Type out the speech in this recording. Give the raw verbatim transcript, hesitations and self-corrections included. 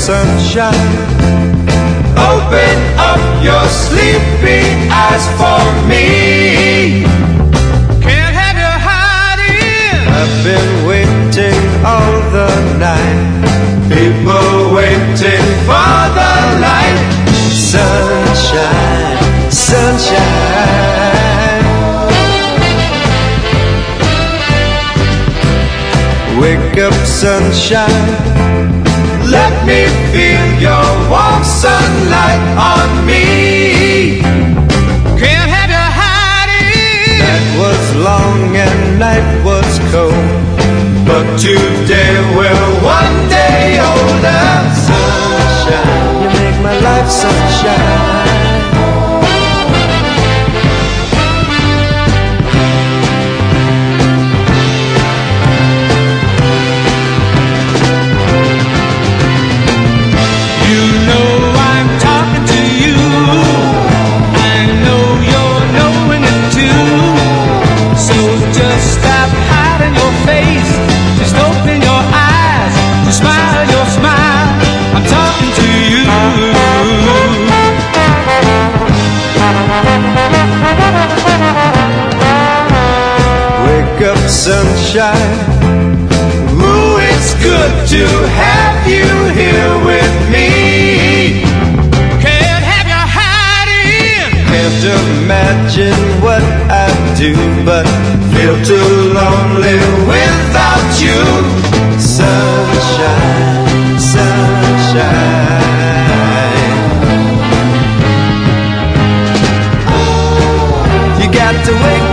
sunshine. Open up your sleepy eyes for me. Can't have you hiding. I've been waiting all the night. People waiting for the light. Sunshine, sunshine. Wake up, sunshine. Let me feel your warm sunlight on me. Can't have you hiding. Night was long and night was cold, but today we're one day older. Sunshine, you make my life sunshine. Sunshine, ooh, it's good to have you here with me. Can't have you hiding. Can't imagine what I'd do, but feel too lonely without you. Sunshine, sunshine. You got to wake